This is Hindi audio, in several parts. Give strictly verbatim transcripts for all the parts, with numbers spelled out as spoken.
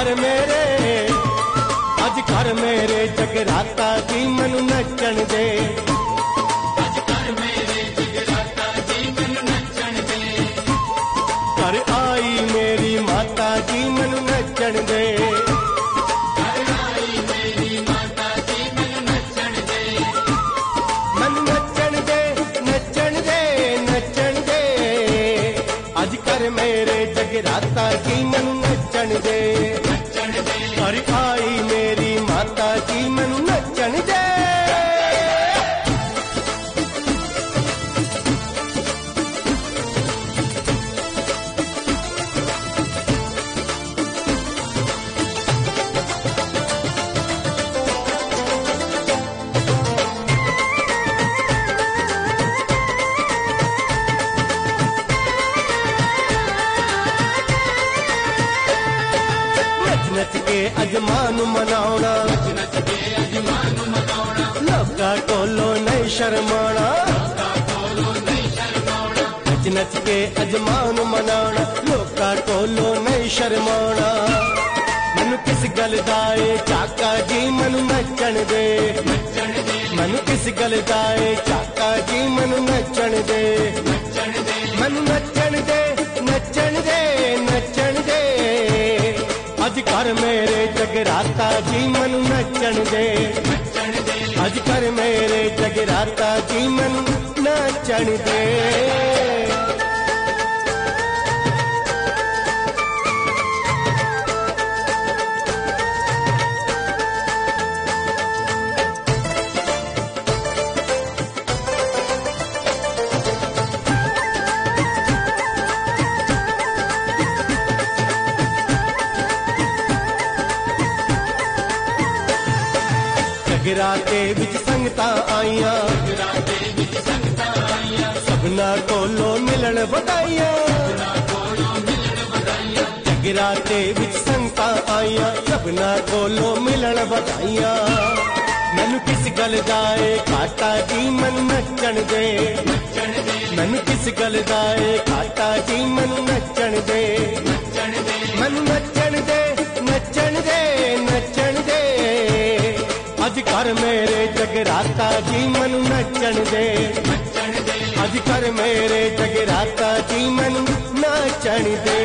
घर मेरे अज घर मेरे जगराता जी मैनू नचण दे। अज घर मेरे जगराता जी मैनू नचण दे। घर आई मेरी माता जी मैनू नचण दे। घर आई मेरी माता जी मैनू नचण दे। मैनू नचण दे नचण दे नचण दे अज घर मेरे जगराता जी मैनू नचण दे। नचण दे। घर आई मेरी माता जी मैनू नचण दे। नच के अजमान मनाउणा। नच नच के अजमान मनाउणा। लोका कोलो नहीं शर्माना। लोका कोलो नहीं शर्माउणा। नच नच के अजमान मनाउणा। लोका कोलो नहीं शर्माना। मैनू किस गल दा ए चाका जी मैनू नचण दे। नचण दे। मैनू किस गल दा ए चाका जी मैनू नचण दे। नचण दे। मैनू नचण दे नचण दे नचण दे अज घर मेरे जगराता जी मैनू नचण दे। नचण दे। अज घर मेरे जगराता जी मैनू नचण दे। जगराते विच संगतां आईयां। जगराते विच संगतां आईयां। सबना कोलो मिलन वधाइयां। सबना कोलो मिलन वधाइयां। जगराते विच संगतां आईयां। सबना कोलो मिलन वधाइयां। मैनू किस गल दा ए घाटा जी मैनू नचण दे। नचण दे। मैनू किस गल दा ए घाटा जी मैनू नचण दे। नचण दे। मैनू नचण दे नचण दे नचण दे अज घर मेरे जगराता जी मैनू नचण दे। नचण दे। अज घर मेरे जगराता जी मैनू नचण दे।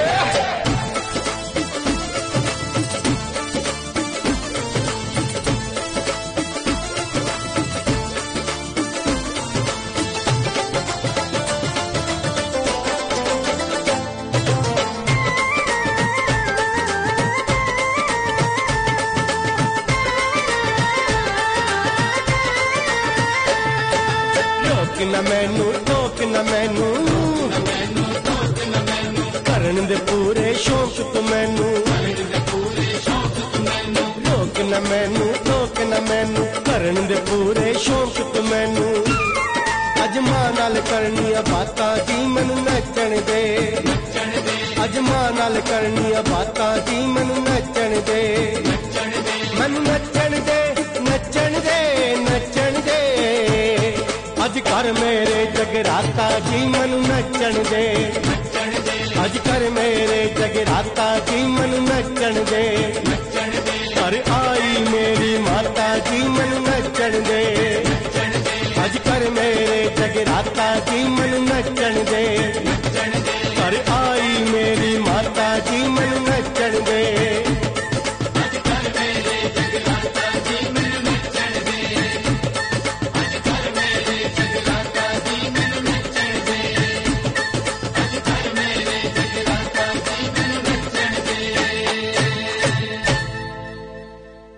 रोक न मैनू टोक न मैनू मैनू टोक न मैनू। करन दे पूरे शौक तू मैनू। करन दे पूरे शौक तू मैनू। रोक न मैनू टोक न मैनू करन दे पूरे शौक तू मैनू। अज मां नाल करनिया बातां जी मैनू नचण दे। नचण दे। अज मां नाल करनिया बातां जी मैनू नचण दे। नचण दे। मैनू नचण दे नचण दे नचण दे अज घर मेरे जगराता जी मैनू नचण दे। नचण दे। अज घर मेरे जगराता जी मैनू नचण दे। नचण दे। घर आई मेरी माता जी मैनू नचण दे। नचण दे। अज घर मेरे जगराता जी मैनू नचण दे।